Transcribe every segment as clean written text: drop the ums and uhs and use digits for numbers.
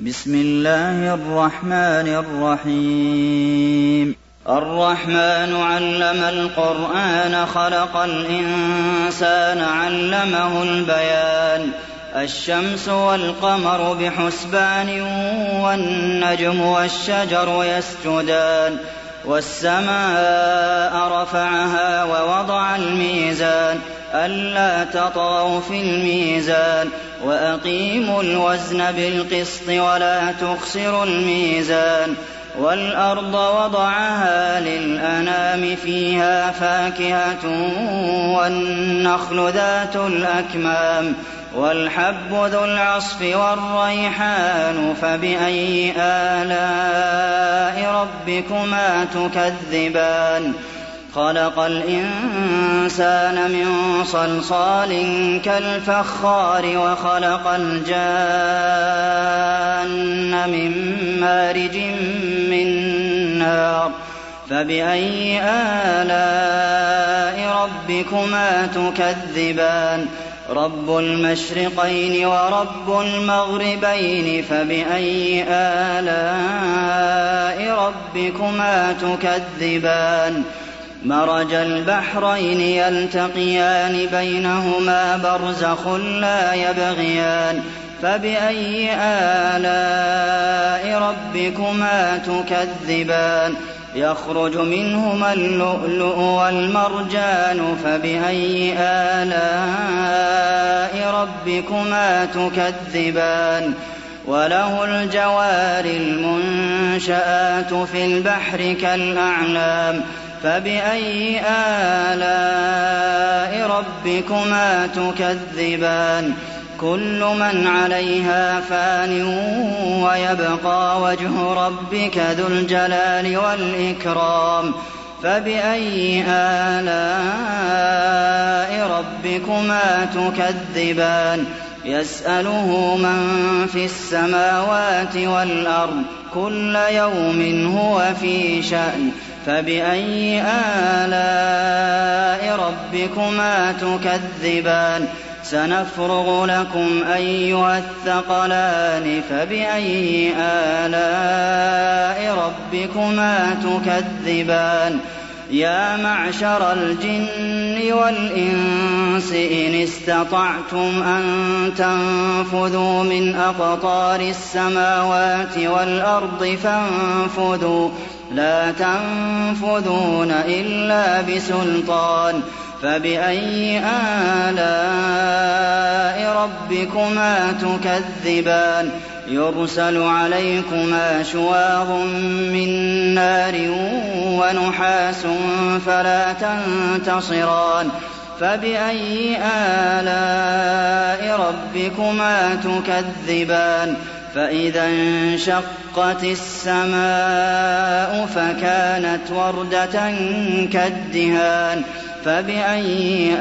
بسم الله الرحمن الرحيم الرحمن علم القرآن خلق الإنسان علمه البيان الشمس والقمر بحسبان والنجم والشجر يسجدان والسماء رفعها ووضع الميزان ألا تطغوا في الميزان وأقيموا الوزن بالقسط ولا تخسروا الميزان والأرض وضعها للأنام فيها فاكهة والنخل ذات الأكمام والحب ذو العصف والريحان فبأي آلاء ربكما تكذبان خلق الإنسان من صلصال كالفخار وخلق الجان من مارج من نار فبأي آلاء ربكما تكذبان رب المشرقين ورب المغربين فبأي آلاء ربكما تكذبان مرج البحرين يلتقيان بينهما برزخ لا يبغيان فبأي آلاء ربكما تكذبان يخرج منهما اللؤلؤ والمرجان فبأي آلاء ربكما تكذبان وله الجوار المنشآت في البحر كالأعلام فبأي آلاء ربكما تكذبان كل من عليها فان ويبقى وجه ربك ذو الجلال والإكرام فبأي آلاء ربكما تكذبان يسأله من في السماوات والأرض كل يوم هو في شأن فبأي آلاء ربكما تكذبان سنفرغ لكم أيها الثقلان فبأي آلاء ربكما تكذبان يا معشر الجن والإنس إن استطعتم أن تنفذوا من أقطار السماوات والأرض فانفذوا لا تنفذون إلا بسلطان فبأي آلاء ربكما تكذبان يرسل عليكما شواظ من نار ونحاس فلا تنتصران فبأي آلاء ربكما تكذبان فإذا انشقت السماء فكانت وردة كالدهان فبأي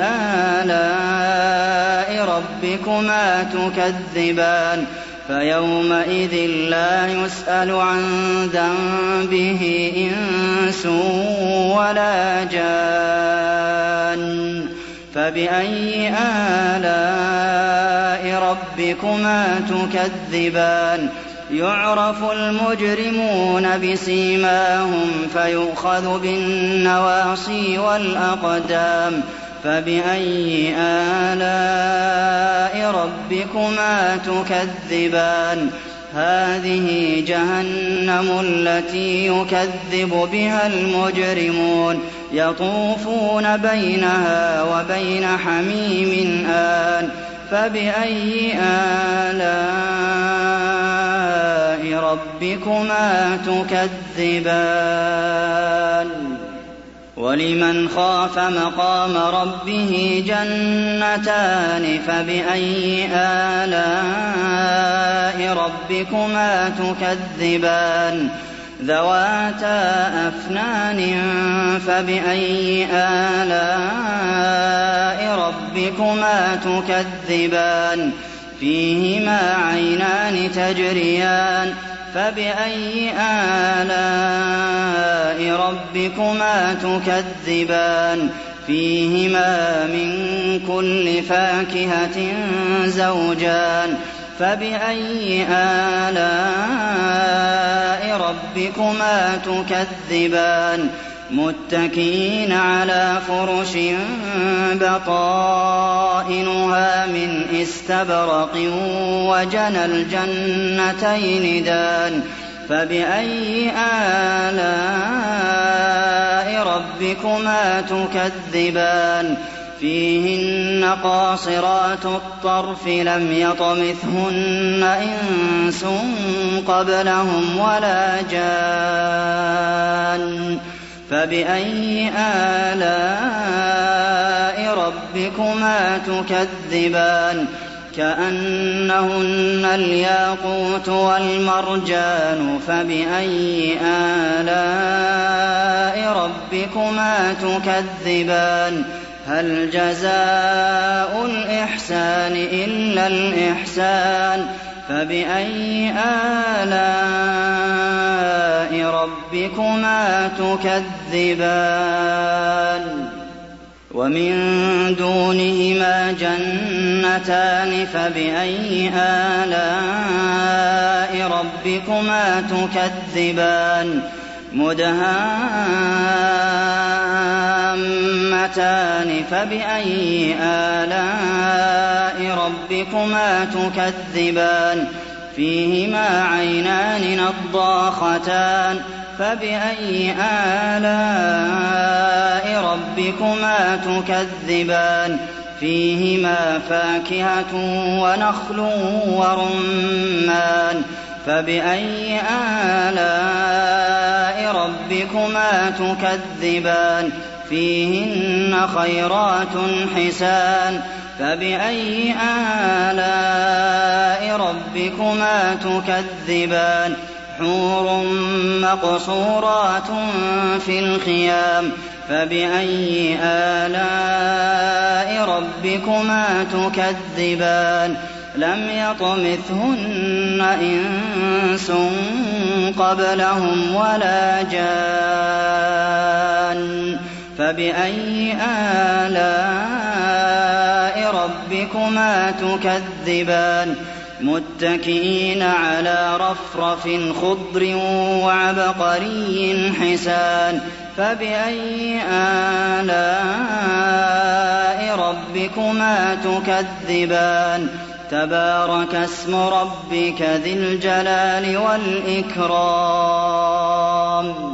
آلاء ربكما تكذبان فيومئذ لا يسأل عن ذنبه إنس ولا جان فبأي آلاء ربكما تكذبان يعرف المجرمون بسيماهم فيؤخذ بالنواصي والأقدام فبأي آلاء ربكما تكذبان هذه جهنم التي يكذب بها المجرمون يطوفون بينها وبين حميم آن فبأي آلاء ربكما تكذبان ولمن خاف مقام ربه جنتان فبأي آلاء ربكما تكذبان ذواتا أفنان فبأي آلاء ربكما تكذبان فيهما عينان تجريان فبأي آلاء ربكما تكذبان فيهما من كل فاكهة زوجان فبأي آلاء ربكما تكذبان متكئين على فرش بطائنها من استبرق وجنى الجنتين دان فبأي آلاء ربكما تكذبان فيهن قاصرات الطرف لم يطمثهن إنس قبلهم ولا جان فبأي آلاء ربكما تكذبان كأنهن الياقوت والمرجان فبأي آلاء ربكما تكذبان هل جزاء الإحسان إلا الإحسان فبأي آلاء ربكما تكذبان ومن دونهما جنتان فبأي آلاء ربكما تكذبان مدهامتان فبأي آلاء ربكما تكذبان فيهما عينان نضاختان فبأي آلاء ربكما تكذبان فيهما فاكهة ونخل ورمان فبأي آلاء ربكما تكذبان فيهن خيرات حسان فبأي آلاء ربكما تكذبان حور مقصورات في الخيام فبأي آلاء ربكما تكذبان لم يطمثهن إنس قبلهم ولا جان فبأي آلاء ربكما تكذبان متكئين على رفرف خضر وعبقري حسان فبأي آلاء ربكما تكذبان تبارك اسم ربك ذي الجلال والإكرام